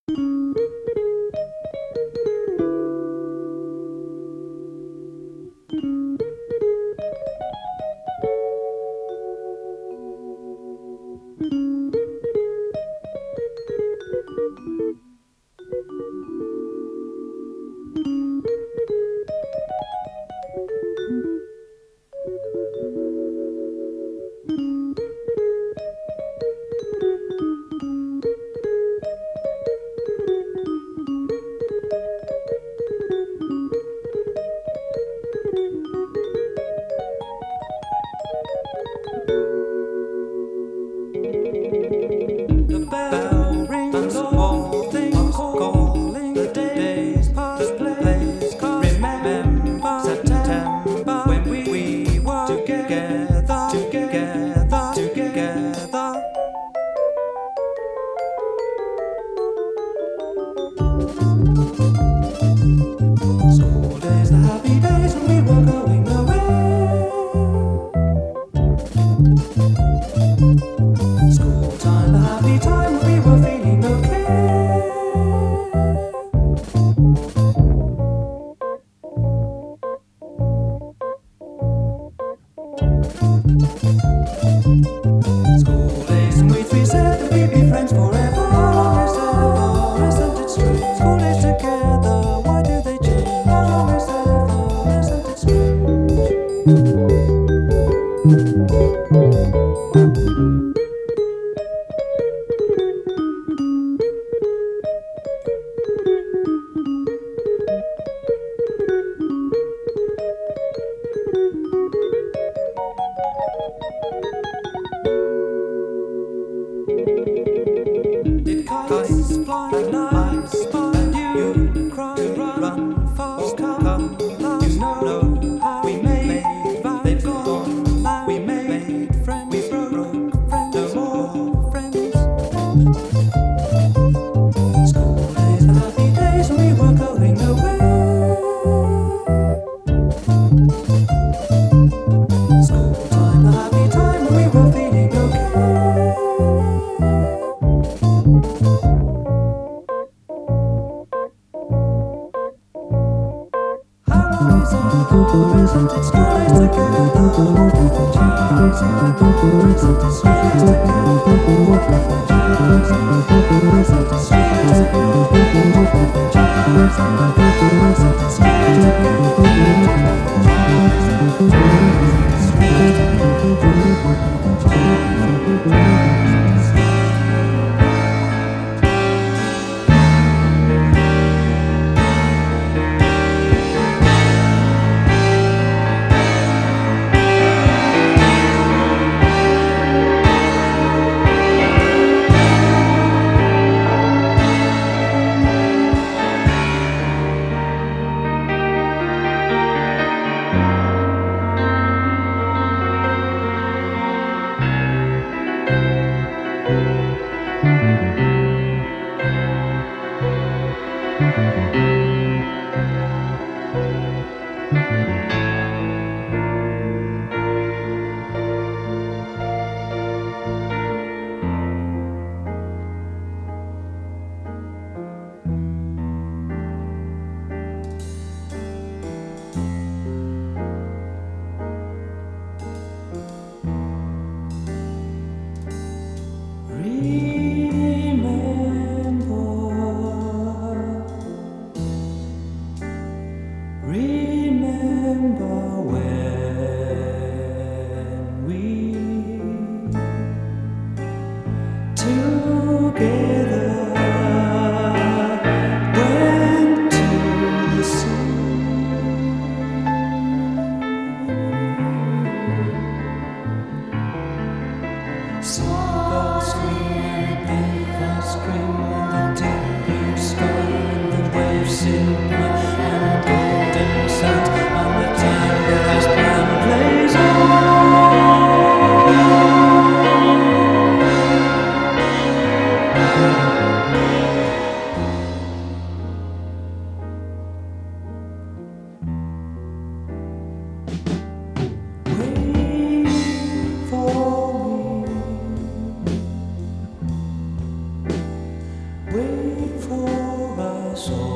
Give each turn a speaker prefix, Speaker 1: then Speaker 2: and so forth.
Speaker 1: The bell rings, all things calling, the days past place, remember September when we were together, together, together. School days, the happy days when we were going away. School time, the happy time when we were feeling okay. School days in which we said that we'd be friends forever. Isn't it strange? School days together, why do they change? Isn't it strange? Did kites fly nice by? And you cry, run fast, come last. You know how we made vows, they've gone now. We made friends, we broke friends, no more friends. School days, the happy days when we were going away. School time, the happy time when we were feeling okay. Isn't it strange together? Isn't it strange soul.